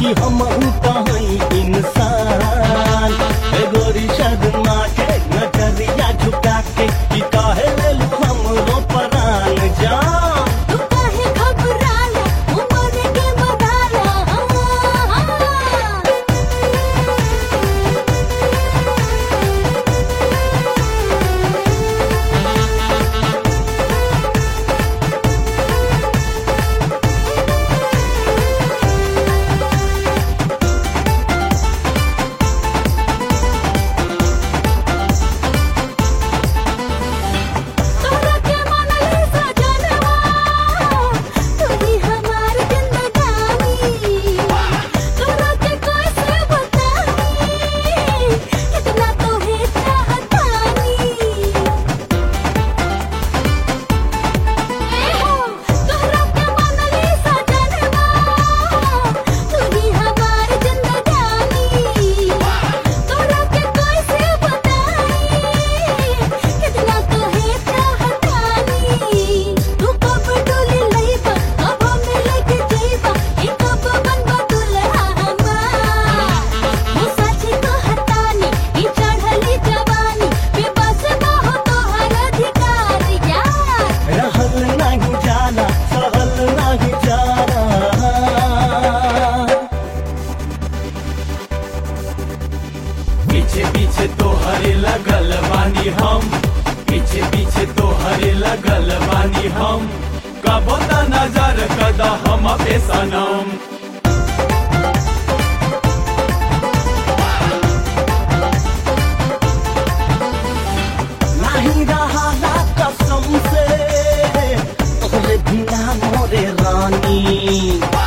कि हम कहीं इंसान गोरी शर्मा के नजरिया झुका के कि काहे ले लू हमरो परान जान तू काहे घबराला उमर के मदाला तोरा के मनले सजनवा तू ही हमार जिंदगानी तोरा के कैसे बताई इतना तोहे चाहतानी तोरा के मनले सजनवा तू ही हमार जिंदगानी तोरा के कैसे बताई कितना तोहे चाहतानी तू कब डोली लइबा कब मिले के जइबा ई कब बनबा दुल्हा हमार तू सच कहतानी ई चढ़ली जवानी बेबस हो तोहर अधिकार यार रहल नहीं जाला सहल नहीं जाला पीछे पीछे तोहरे लगल बानी हम पीछे पीछे तोहरे लगल बानी हम कबो त नजर कदा हम पे सनम नहीं रहा कसम से तोहरे बिना मोरे रानी